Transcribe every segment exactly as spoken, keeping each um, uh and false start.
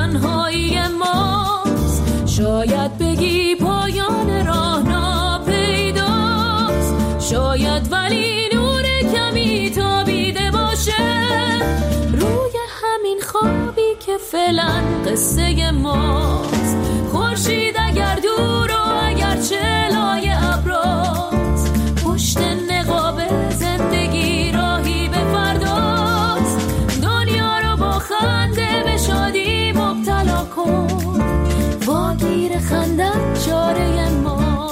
تنهایی ماست. شاید بگی پایان راه ناپیداست، شاید ولی نور کمی تابیده باشه روی همین خوابی که فعلا قصه ماست. خورشید اگر دور و اگر چلای ابراست، پشت نقاب زندگی راهی به فرداست. دنیا رو با خنده به شادی مبتلا کن، واگیر خندت چاره ما.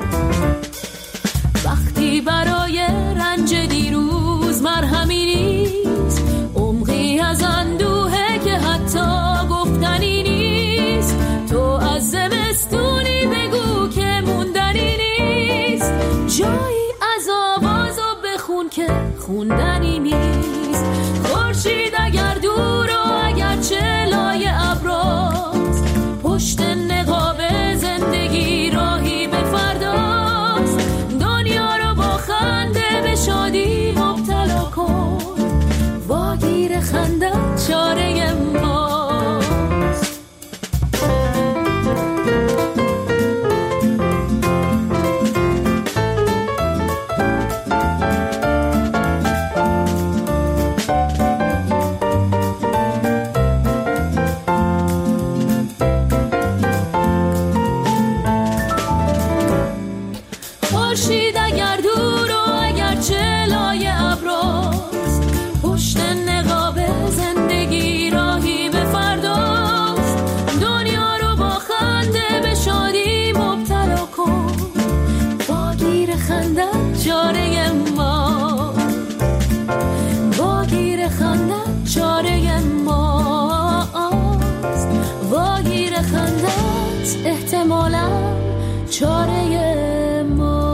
وقتی برای رنج دیروز مرهمی نیست، عمقی از اندوهه که حتی گفتنی نیست. تو از زمستونی بگو که موندنی نیست، جایی از آوازو بخون که خوندنی نیست. خورشید اگر دور و اگر چلای ابراست، پشت نقاب زندگی راهی به فرداست. دنیا رو با خنده به شادی مبتلا کن، واگیر خندت چاره ماست. خورشید اگر دور و اگر چلای ابراست، پشت نقاب زندگی راهی به فرداست. دنیا رو با خنده به شادی مبتلا کن، واگیر خندت چاره ما، واگیر خندت چاره ماست. واگیر خندت احتمالاً چاره ما.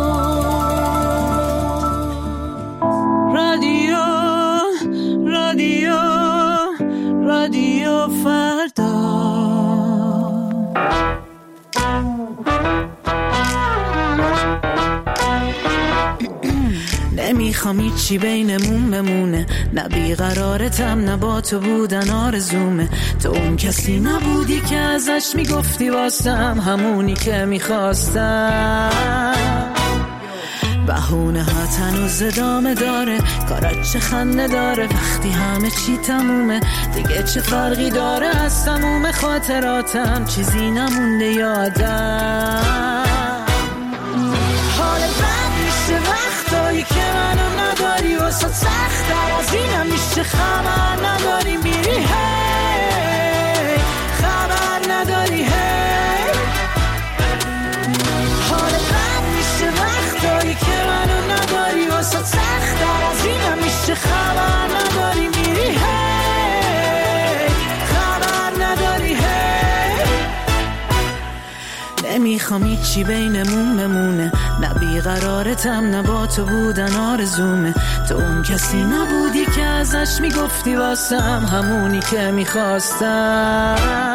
رادیو رادیو رادیو فردا. نمیخوام هیچی بینمون بمونه، نه بیقرارتم نه با تو بودن آرزومه. تو اون کسی نبودی که ازش میگفتی واسم همونی که میخواستم. بهونه ها تنوز ادامه داره، کارات چه خنده داره وقتی همه چی تمومه. دیگه چه فرقی داره از تموم خاطراتم، چیزی نمونده یادم. حال بد میشه وقتایی که منو نداری، واسه سخت در از اینم میشه خبر نداری میری هی، خبر نداری هی. حال بد میشه وقتایی که منو نداری، واسه سخت در از اینم میشه خبر نداری میری هی، خبر نداری هی. نمیخوام هیچی بینمون بمونه، نه بیقرارتم نه با تو بودن آرزومه. تو اون کسی نبودی که ازش میگفتی واسم همونی که میخواستم.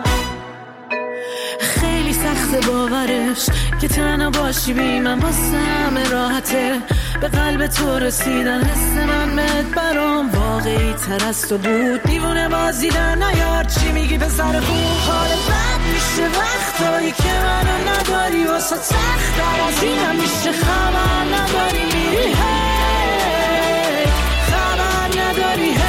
خیلی سخت باورش که تنها باشی بی من واسم راحته. به قلب تو رسیدن حس من بهت برام واقعی تر از تو بود. دیوونه بازی در نیار چی میگی به سر خوب. حال بد میشه وقتایی که منو نداری، واسه سخت در از اینم میشه خبر نداری میری هی، خبر نداری هی.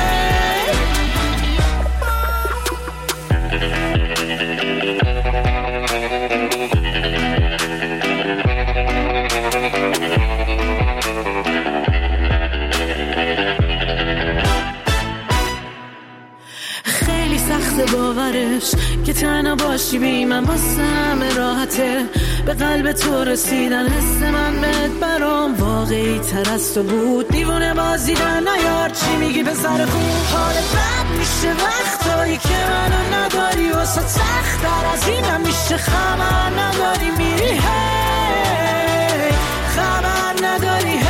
خیلی سخت باورش که تنها باشی بی من واسم راحته. به قلب تو رسیدن حس من بهت برام واقعی تر از تو بود. دیوونه بازی در نیار چی میگی به سر خوب. حال بد میشه وقتایی که منو نداری، واسه سخت در از اینم میشه خبر نداری میری هی، خبر نداری هی.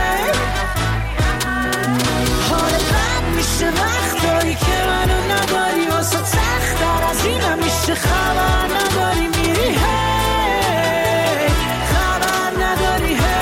حال بد میشه وقتایی که منو نداری، واسه سخت در از اینم میشه خبر نداری میری هی، خبر نداری هی.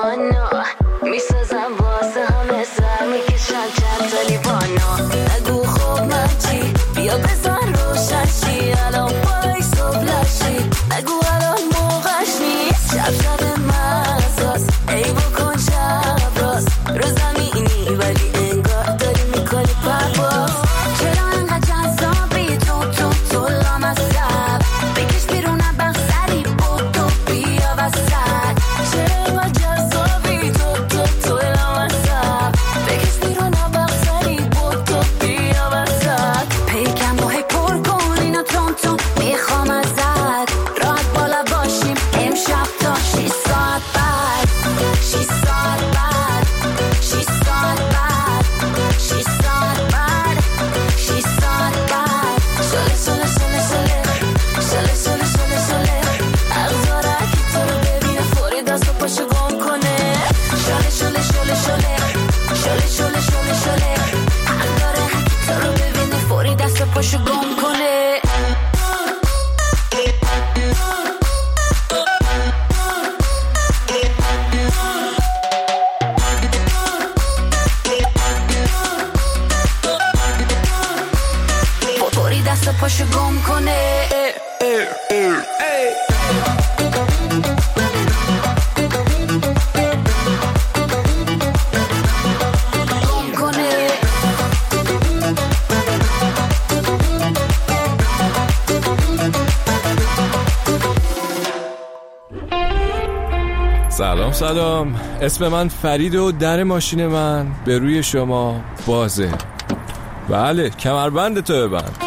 لیوانا میسازم واسه همه سر میکشم چند تا لیوانا نگو خوب من چی بیا بزن روشن شی الان وایس و بلاشی نگو الان موقعش نیست شب شب مزاست ای بکن شب راست رو زمینی ولی انگار داری میکنی پرواز چرا انقدر جذابی تو تو تو لامصب بکش بیرونم بخسری بودو بیا وسط چرا انقدر جذابی تو تو تو لامصب بکش بیرونم بخسری بودو بیا وسط پیکم رو هی پر کن اینو تون تون میخوام ازت راحت بالا باشیم امشب تا شیش ساعت بعد شیش ساعت بعد شیش ساعت بعد شیش ساعت بعد شیش ساعت بعد شله شله شله شله شله شله شله شله اغزاره که تو رو ببینه فوری دست و پاشو گم کنه شله شله شله شله شله شله شله شله اغزاره که تو رو ببینه فوری دست و پاشو گم کنه فوری دست و پاشو گم کنه گم کنه سلام سلام، اسم من فرید و در ماشین من به روی شما بازه. بله، کمربند تو ببند.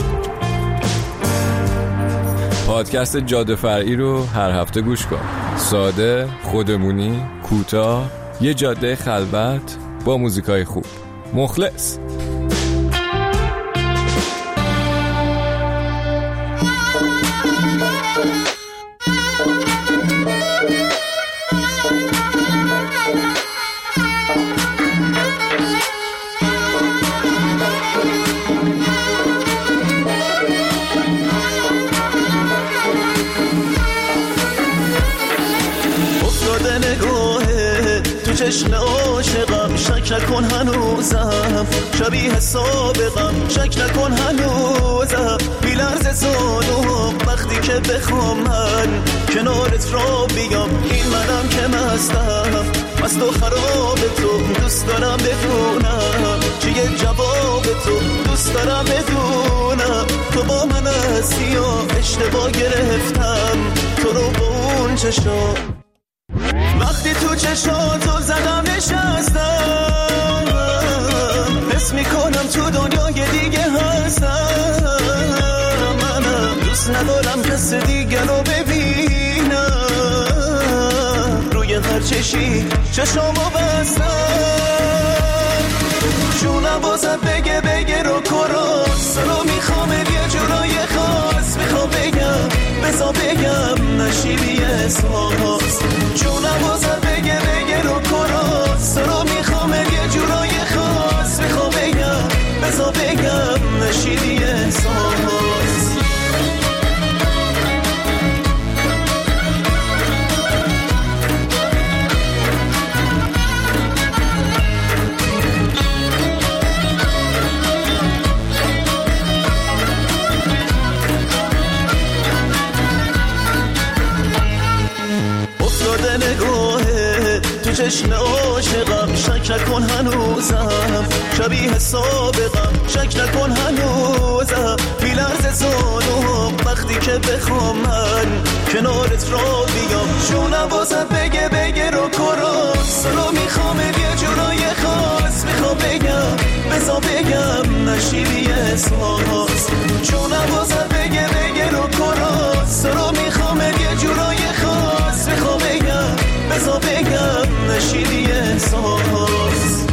پادکست جاده فرعی رو هر هفته گوش کن. ساده، خودمونی، کوتاه، یه جاده خلوت با موزیکای خوب. مخلص. چشم عاشقم شک نکن هنوزم شبیه سابقم شک نکن هنوزم بیلرز زانوم وقتی که بخوام من کنارت را بیام این منم که مستم مست و خراب تو دوست دارم بدونم چیه جواب تو دوست دارم بدونم تو با من هستی یا اشتباه گرفتم تو رو با اون چشم وقتی تو چشاتو زدم نشستم حس میکنم تو دنیای دیگه هستم منم دوست ندارم کس دیگه رو ببینم روی هر چشی چشامو بستم جونم بازت بگه بگه رو کراس رو میخوام یه جورای خاص میخوام بگم بزا بگم نشیدی احساس جونم بازت بگه بگه رو کراس رو میخوام یه جورای خاص میخوام بگم بزا بگم نشیدی احساس چشم عاشقم شک نکن هنوزم شبیه سابقم شک نکن هنوزم بیلرز زانوم وقتی که بخوام من کنارت را بیام جونم بازت بگه بگه رو کراس رو میخوام یه جورای خاص میخوام بگم بزا بگم نشیدی احساس جونم بازت بگه بگه رو کراس رو میخوام یه جورای خاص میخوام بگم بزا بگم نشیدی احساس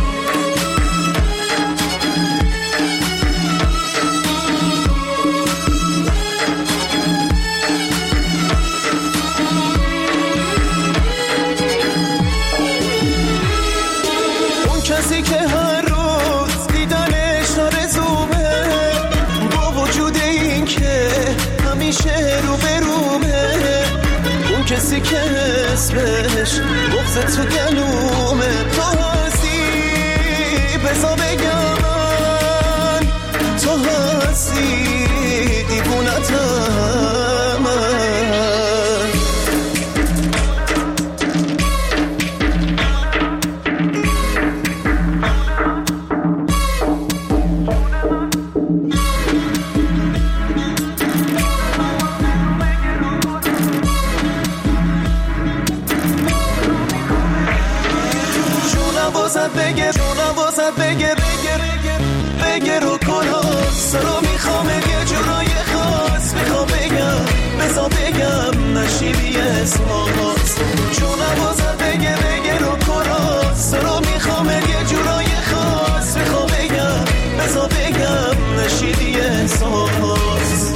اون کسی که هر روز دیدنش آرزومه با وجود این که همیشه رو به رومه اون کسی که اسمش بغض تو گلومه. تو هستی بزا بگم من، تو هستی دیوونتم من. بگه جونم واسد بگه بگه بگه رو کناس رو میخوام یه جورای خاص میخوام بگم بزا بگم نشیدی اسماس. جونم واسد بگه بگه رو کناس رو میخوام یه جورای خاص میخوام بگم بزا بگم نشیدی اسماس.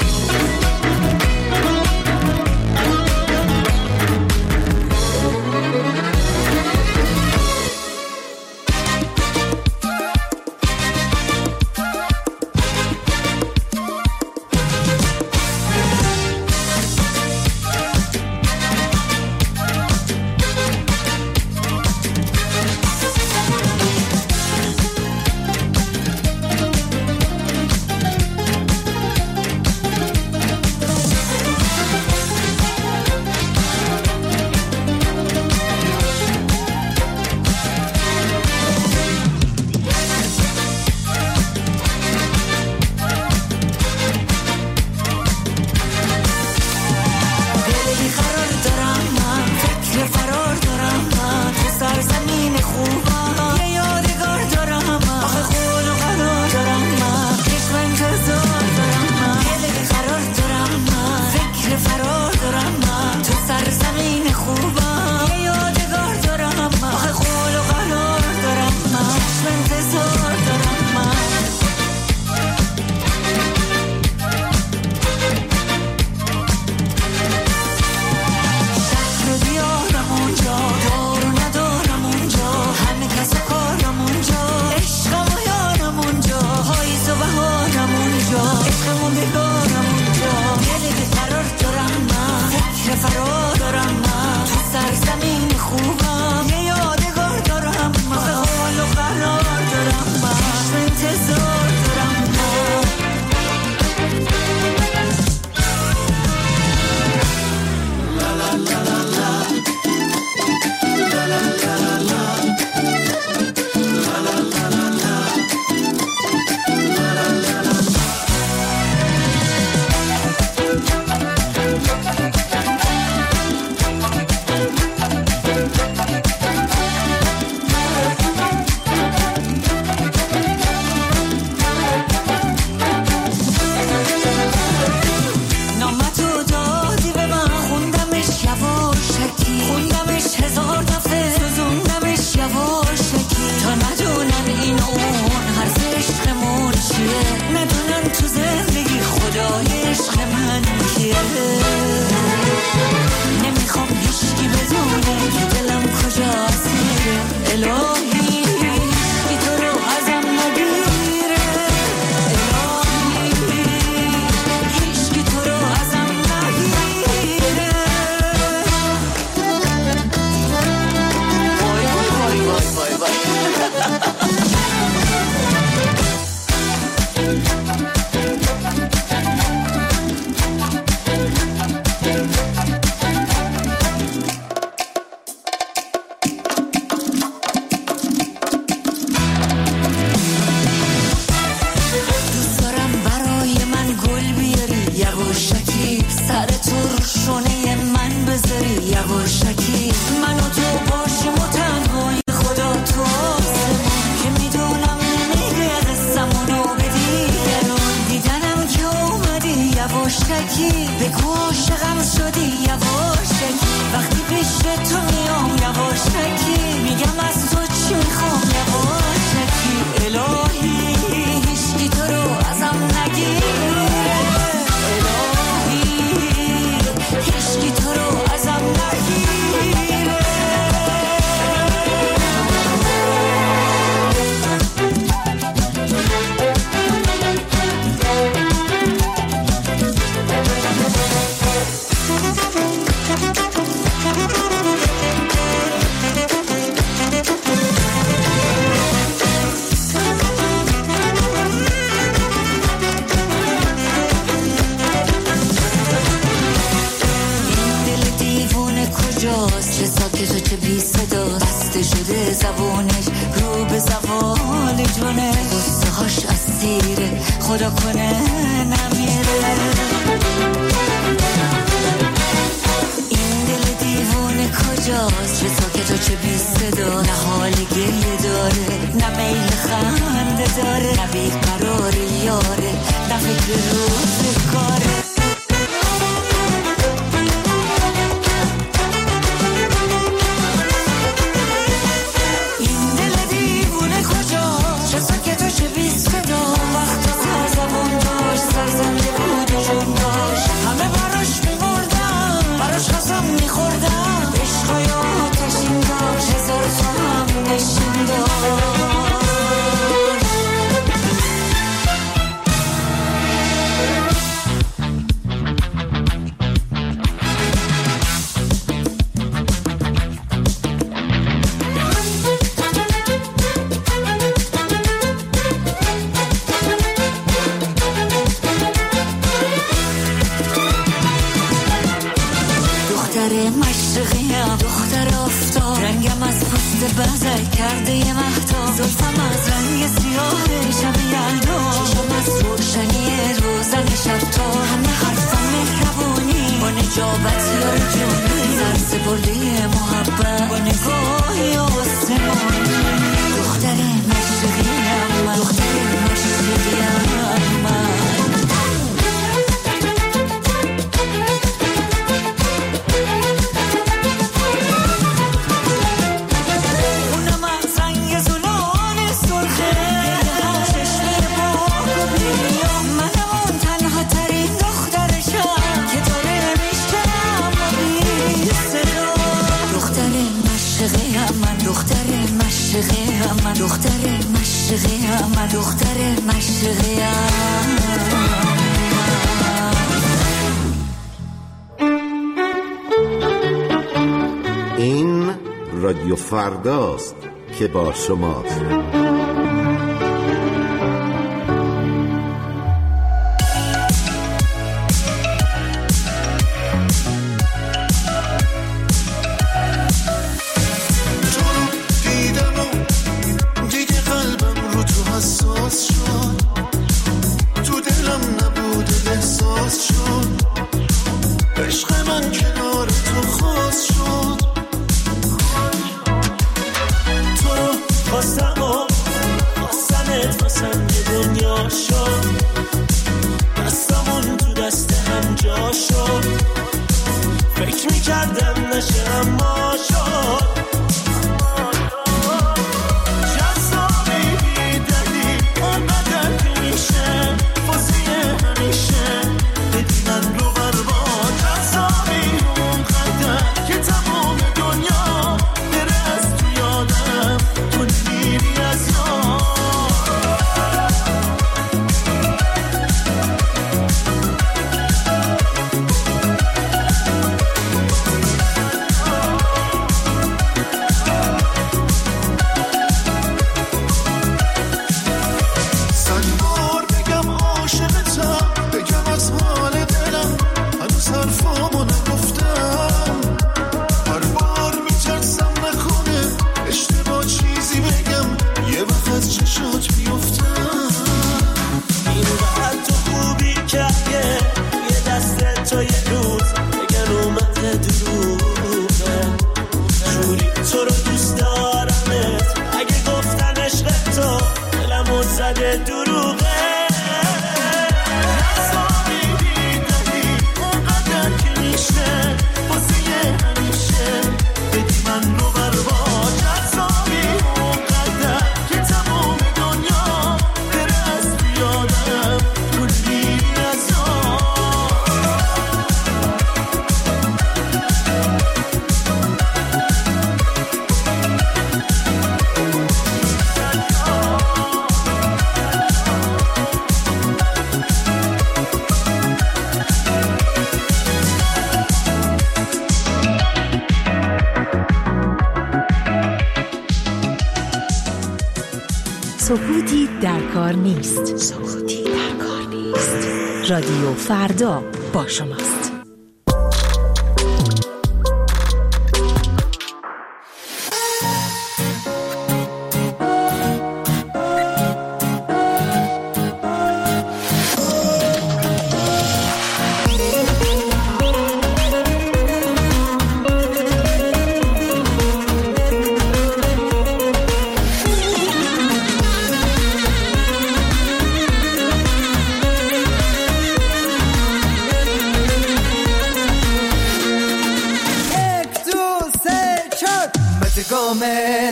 بوده زبونش رو به زوال جونه غصه هاش اسیره خدا کنه نمیره این دل دیوونه کجاست چه ساکت و چه بی صدا نه حال گریه داره نه میل خنده داره نه بیقرار یاره نه فکر روز کاره این رادیو فرداست که با شماست. سکوتی در کار نیست. سکوتی در کار نیست. رادیو فردا با شماست.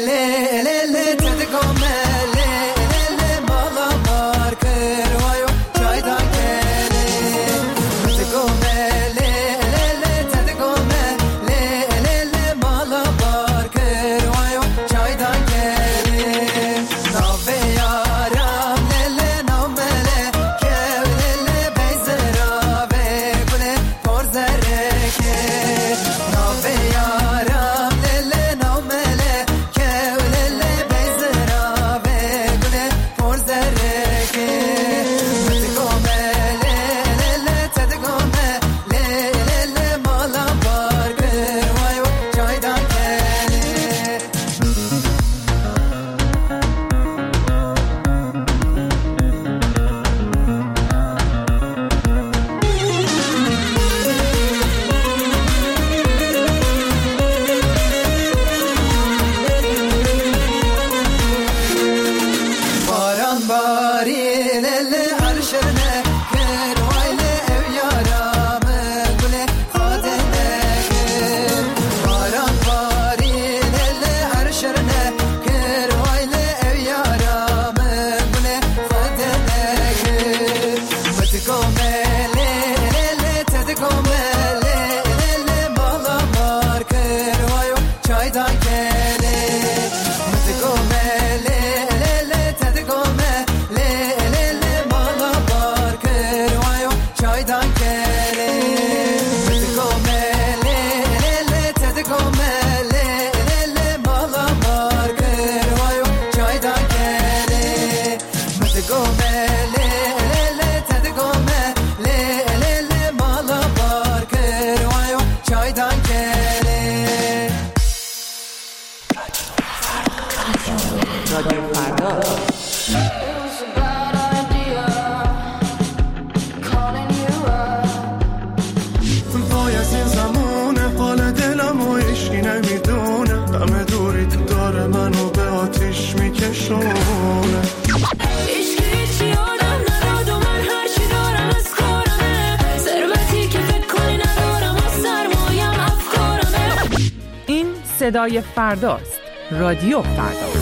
صدای فرداست. رادیو فردا.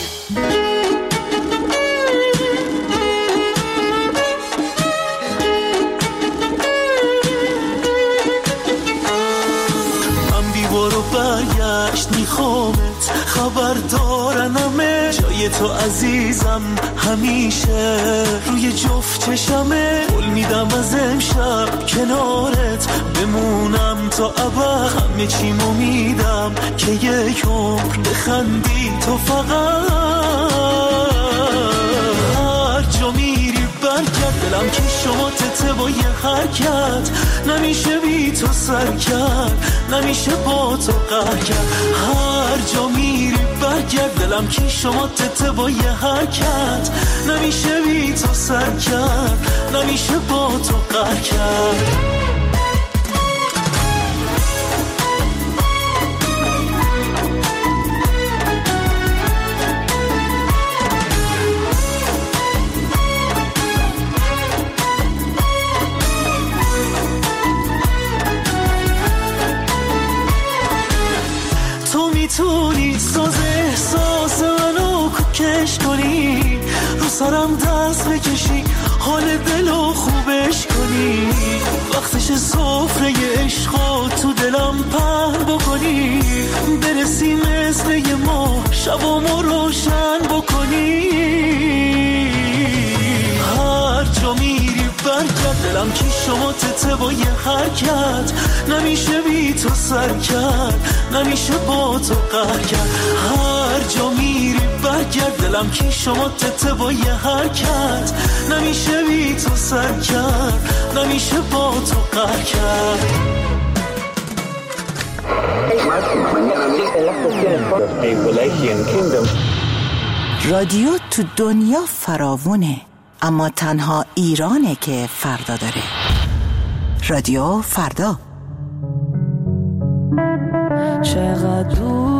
برو برگشت میخوامت خبر دارنمه جای تو عزیزم همیشه روی جفت چشمه قول میدم از امشب کنارت بمونم تا ابد همه چیمو میدم که یک عمر بخندی تو فقط هر جا میری برگرد دلم که شما تته با یه حرکت نمیشه بی تو سر کرد نمیشه با تو قهر کرد هر جا میری برگرد دلم که شما تته با یه حرکت نمیشه بی تو سر کرد نمیشه با تو قهر کرد میتونی ساز احساس منو کش کنی رو سرم دست بکشی حال دلو خوبش کنی وقتش سفره عشقا تو دلم پهن بکنی برسی مثل یه ماه شبامو روشن بکنی هر جا میری برگرد دلم که شما تته با یه حرکت نمیشه بی تو سر کرد نمیشه با تو قهر کرد هر جا میری برگرد دلم که شما تته با یه حرکت نمیشه بی تو سر کرد نمیشه با تو قهر کرد رادیو تو دنیا فراوونه اما تنها ایرانه که فردا داره. رادیو فردا. چقدر